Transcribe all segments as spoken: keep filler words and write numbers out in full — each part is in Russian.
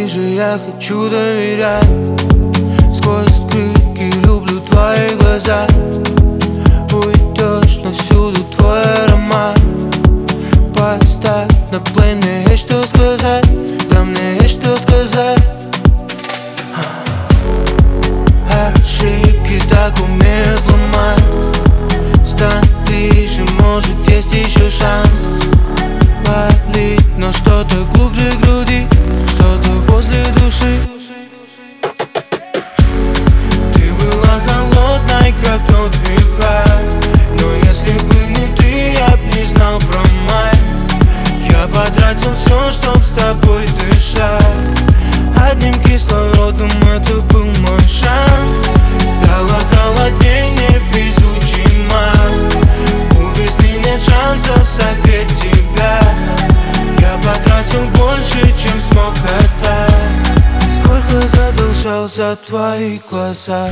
ближе, я хочу доверять. Сквозь крики люблю твои глаза. Уйдешь, но всюду твой аромат. Поставь на плей, мне есть что сказать. Да, мне есть что сказать. Ошибки так умеют ломать. Стань ближе, может есть еще шанс. Болит, но что-то глубже груди, что-то возле души. Ты была холодной, как тот февраль. Но если бы не ты, я б не знал про май. Я потратил все, чтоб с тобой дышать. Одним кислородом это был мой шанс. Стало холоднее, невезучий май. У весны нет шансов согреть тебя. Я потратил больше, чем смог отдать. Сколько задолжался твои глаза.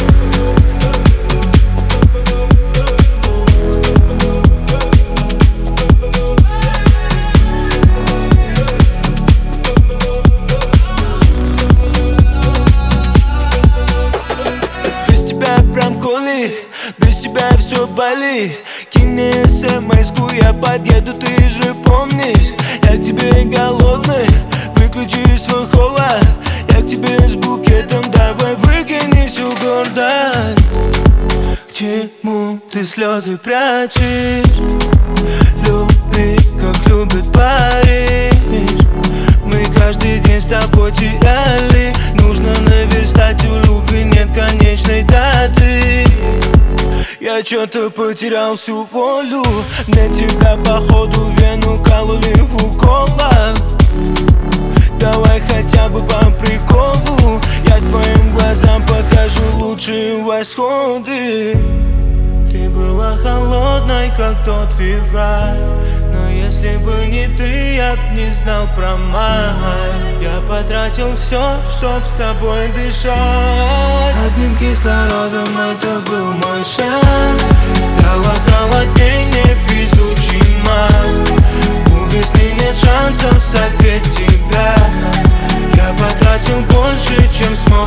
Без тебя все болит. Кинь мне смс-ку, я подъеду, ты же помнишь. Я к тебе голодный, выключи свой холод. Я к тебе с букетом, давай выкини всю гордость. К чему ты слезы прячешь? Люби, как любит Париж. Мы каждый день с тобой теряли. Нужно наверстать, у любви нет конечной даты. Я чё-то потерял всю волю. Мне тебя походу вену кололи в уколах. Давай хотя бы по приколу. Я твоим глазам покажу лучшие восходы. Ты была холодной, как тот февраль. Но если бы не ты, я б не знал про май. Я потратил все, чтоб с тобой дышать. Одним кислородом это был мой шанс. Стало холоднее, невезучий май. У весны нет шансов согреть тебя. Я потратил больше, чем смог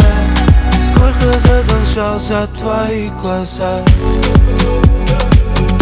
отдать. Сколько задолжался твои глаза.